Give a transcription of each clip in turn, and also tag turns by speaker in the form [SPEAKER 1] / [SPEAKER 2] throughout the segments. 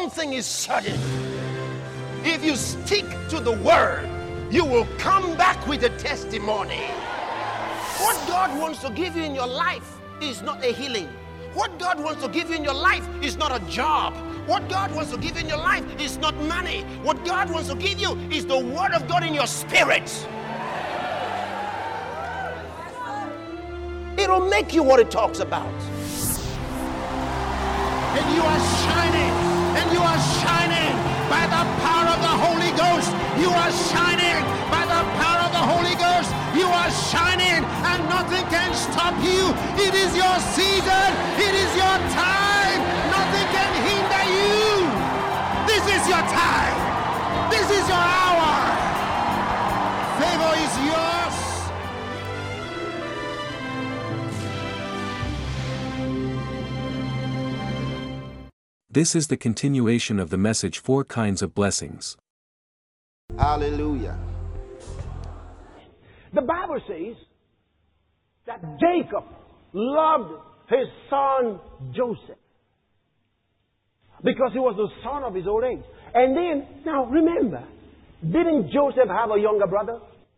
[SPEAKER 1] one thing is certain. If you stick to the word, you will come back with a testimony. What God wants to give you in your life is not a healing. What God wants to give you in your life is not a job. What God wants to give you in your life is not money. What God wants to give you is the word of God in your spirit. It'll make you what it talks about. And you are shining. And you are shining by the power of the Holy Ghost. You are shining by the power of the Holy Ghost. You are shining and nothing can stop you. It is your season. It is your time. Nothing can hinder you. This is your time. This is your hour. Favor is yours.
[SPEAKER 2] This is the continuation of the message, 4 Kinds of Blessings.
[SPEAKER 1] Hallelujah.
[SPEAKER 3] The Bible says that Jacob loved his son Joseph because he was the son of his old age. And then, now remember, didn't Joseph have a younger brother?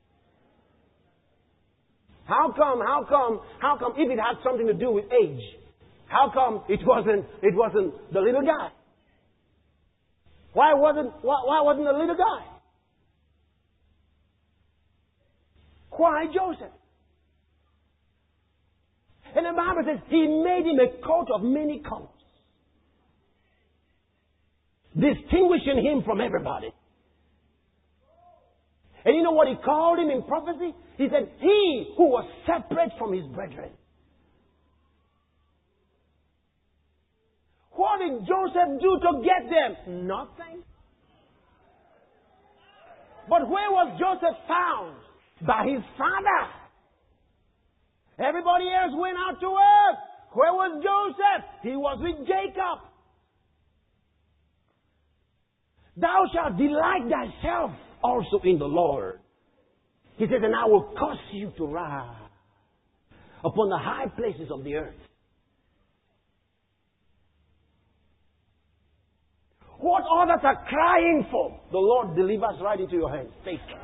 [SPEAKER 3] How come if it had something to do with age? How come it wasn't the little guy? Why wasn't the little guy? Why Joseph? And the Bible says he made him a coat of many colors, distinguishing him from everybody. And you know what he called him in prophecy? He said, he who was separate from his brethren. What did Joseph do to get them? Nothing. But where was Joseph found? By his father. Everybody else went out to work. Where was Joseph? He was with Jacob. Thou shalt delight thyself also in the Lord. He says, and I will cause you to rise upon the high places of the earth. What others are crying for, the Lord delivers right into your hands. Take it.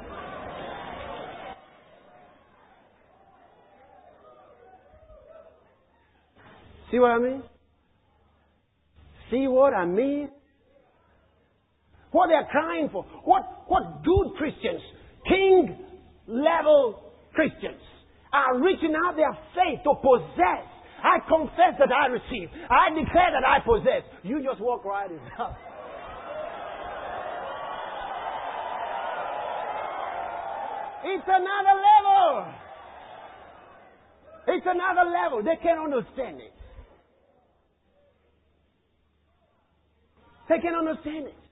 [SPEAKER 3] See what I mean? See what I mean? What they are crying for. What good Christians, king-level Christians, are reaching out their faith to possess. I confess that I receive. I declare that I possess. You just walk right in. It's another level. It's another level. They can't understand it. They can't understand it.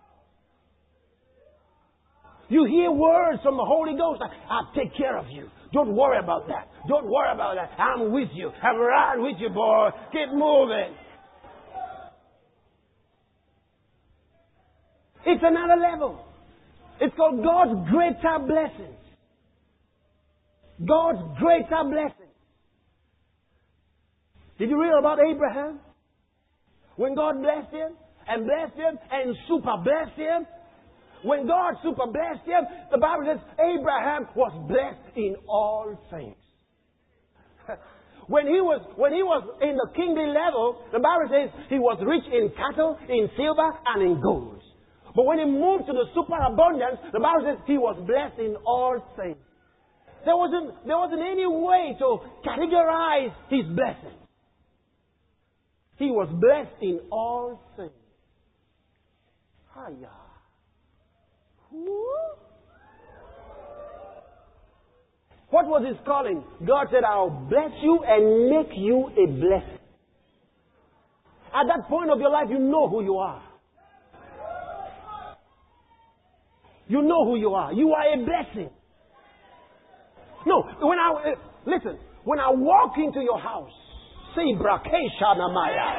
[SPEAKER 3] You hear words from the Holy Ghost like, I'll take care of you. Don't worry about that. Don't worry about that. I'm with you. I'm right with you, boy. Keep moving. It's another level. It's called God's greater blessings. God's greater blessings. Did you read about Abraham? When God blessed him and super blessed him. When God super blessed him, the Bible says Abraham was blessed in all things. When he was in the kingly level, the Bible says he was rich in cattle, in silver, and in gold. But when he moved to the superabundance, the Bible says he was blessed in all things. There wasn't any way to categorize his blessing. He was blessed in all things. Hiya. What was his calling? God said, I'll bless you and make you a blessing. At that point of your life, you know who you are. You know who you are. You are a blessing. No, when I walk into your house, see Brakesha Namaya.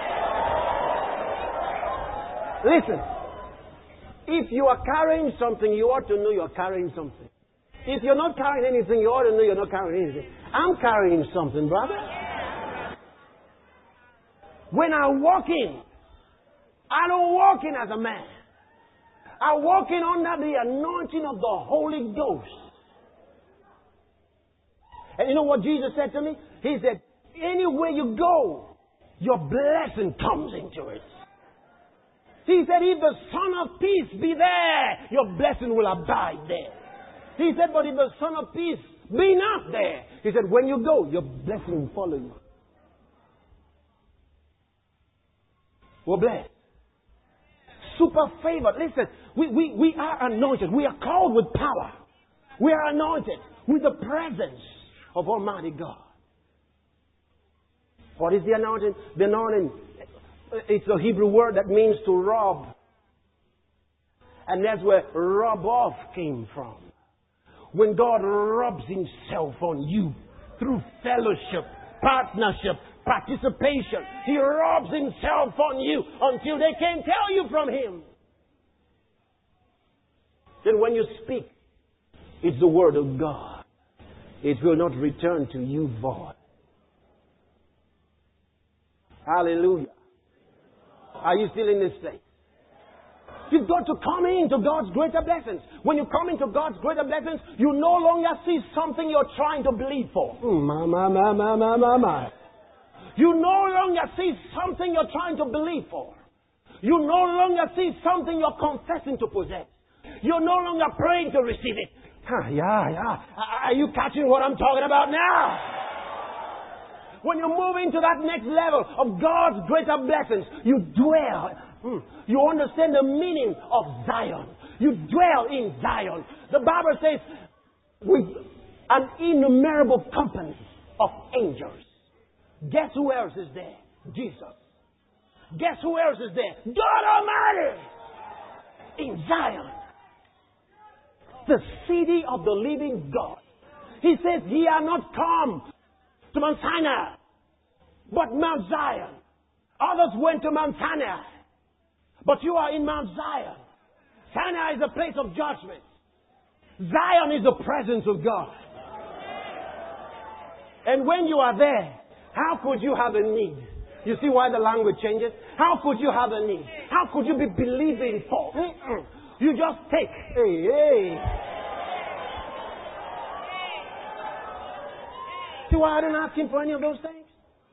[SPEAKER 3] Listen, if you are carrying something, you ought to know you're carrying something. If you're not carrying anything, you ought to know you're not carrying anything. I'm carrying something, brother. When I walk in, I don't walk in as a man. I walk in under the anointing of the Holy Ghost. And you know what Jesus said to me? He said, anywhere you go, your blessing comes into it. He said, if the Son of Peace be there, your blessing will abide there. He said, but if the Son of Peace be not there, he said, when you go, your blessing will follow you. We're blessed. Super favored. Listen, we are anointed. We are called with power. We are anointed with the presence of Almighty God. What is the anointing? The anointing, it's a Hebrew word that means to rob. And that's where rub off came from. When God rubs Himself on you through fellowship, partnership, participation, He rubs Himself on you until they can't tell you from Him. Then when you speak, it's the Word of God. It will not return to you void. Hallelujah. Are you still in this place? You've got to come into God's greater blessings. When you come into God's greater blessings, you no longer see something you're trying to believe for. You no longer see something you're trying to believe for. You no longer see something you're confessing to possess. You're no longer praying to receive it. Are you catching what I'm talking about now? When you move into that next level of God's greater blessings, you dwell. You understand the meaning of Zion. You dwell in Zion. The Bible says, with an innumerable company of angels. Guess who else is there? Jesus. Guess who else is there? God Almighty. In Zion. The city of the living God. He says, ye are not come to Mount Sinai, but Mount Zion. Others went to Mount Sinai, but you are in Mount Zion. Sinai is a place of judgment. Zion is the presence of God. And when you are there, how could you have a need? You see why the language changes? How could you have a need? How could you be believing for? You just take. See why I don't ask Him for any of those things?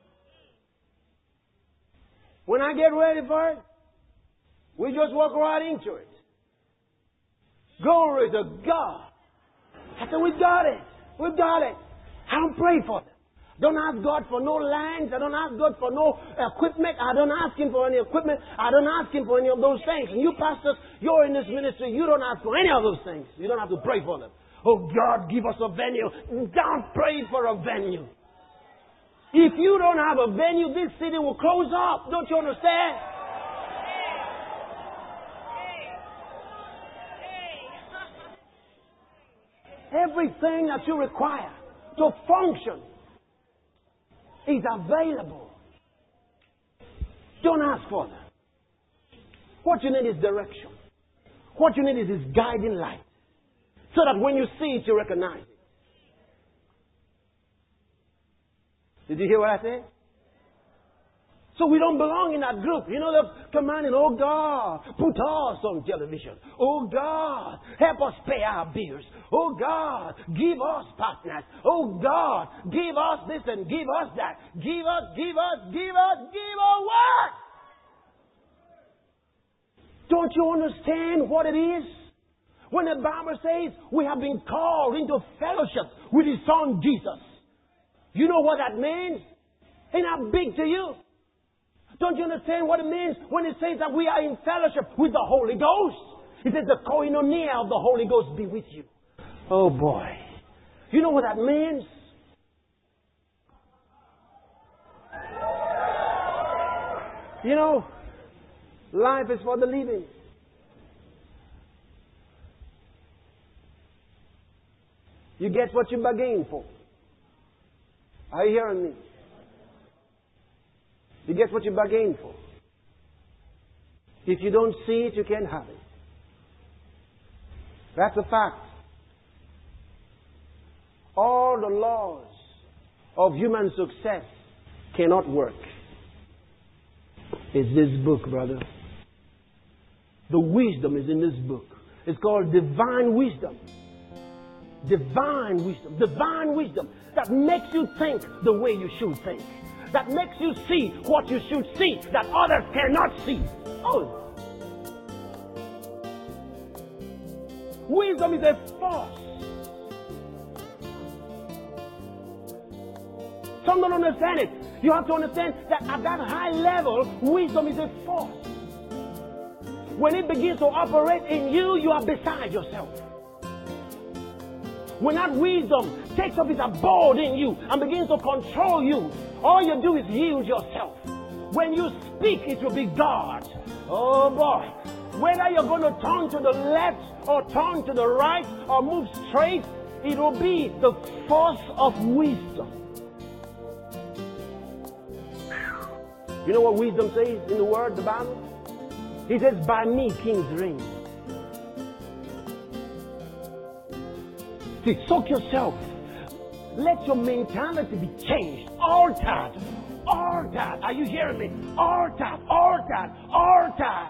[SPEAKER 3] When I get ready for it, we just walk right into it. Glory to God. I said, we got it. We got it. I don't pray for them. Don't ask God for no lands. I don't ask God for no equipment. I don't ask Him for any equipment. I don't ask Him for any of those things. And you pastors, you're in this ministry, you don't ask for any of those things. You don't have to pray for them. Oh God, give us a venue. Don't pray for a venue. If you don't have a venue, this city will close up. Don't you understand? Everything that you require to function is available. Don't ask for them. What you need is direction. What you need is His guiding light. So that when you see it, you recognize it. Did you hear what I said? So we don't belong in that group. You know, they're commanding, oh God, put us on television. Oh God, help us pay our bills. Oh God, give us partners. Oh God, give us this and give us that. Give us what? Don't you understand what it is? When the Bible says we have been called into fellowship with His Son Jesus. You know what that means? Ain't that big to you? Don't you understand what it means when it says that we are in fellowship with the Holy Ghost? It says the koinonia of the Holy Ghost be with you. Oh boy. You know what that means? You know, life is for the living. You get what you bargain for. Are you hearing me? You get what you bargain for. If you don't see it, you can't have it. That's a fact. All the laws of human success cannot work. It's this book, brother. The wisdom is in this book. It's called divine wisdom. Divine wisdom. Divine wisdom that makes you think the way you should think. That makes you see what you should see that others cannot see. Oh. Wisdom is a force. Some don't understand it. You have to understand that at that high level, wisdom is a force. When it begins to operate in you, you are beside yourself. When that wisdom takes up its abode in you and begins to control you, all you do is yield yourself. When you speak, it will be God. Oh boy. Whether you're going to turn to the left or turn to the right or move straight, it will be the force of wisdom. You know what wisdom says in the Word, the Bible? He says, by me kings reign. See, soak yourself. Let your mentality be changed. Altered. Altered. Are you hearing me? Altered. Altered. Altered.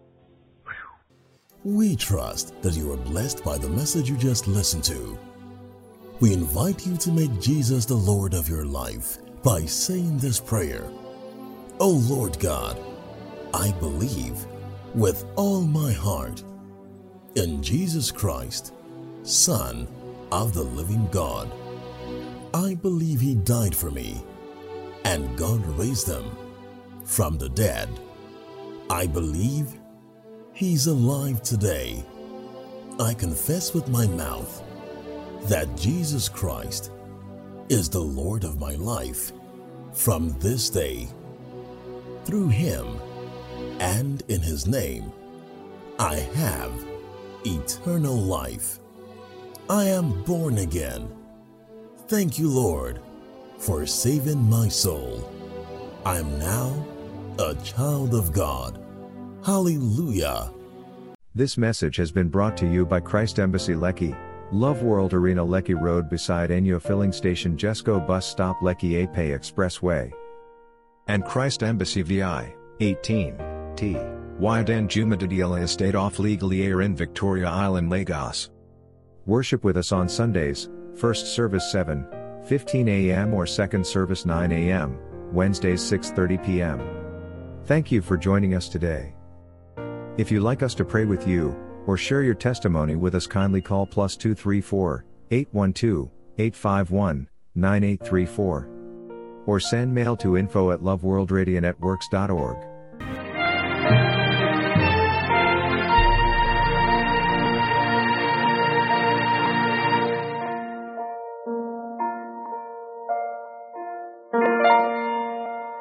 [SPEAKER 4] We trust that you are blessed by the message you just listened to. We invite you to make Jesus the Lord of your life by saying this prayer. O Lord God, I believe with all my heart in Jesus Christ, Son of the living God. I believe He died for me and God raised Him from the dead. I believe He's alive today. I confess with my mouth that Jesus Christ is the Lord of my life from this day. Through Him and in His name, I have eternal life. I am born again. Thank you, Lord, for saving my soul. I am now a child of God. Hallelujah.
[SPEAKER 5] This message has been brought to you by Christ Embassy Lekki, Love World Arena Lekki Road beside Enyo Filling Station Jesco Bus Stop Lekki Ape Expressway.
[SPEAKER 6] And Christ Embassy VI, 18, T. Wyden Jumadadila Estate off Legally Air in Victoria Island, Lagos.
[SPEAKER 5] Worship with us on Sundays, first service 7:15 a.m. or second service 9 a.m., Wednesdays 6:30 p.m. Thank you for joining us today. If you'd like us to pray with you, or share your testimony with us, kindly call +234 812 851 9834. Or send mail to info@loveworldradionetworks.org.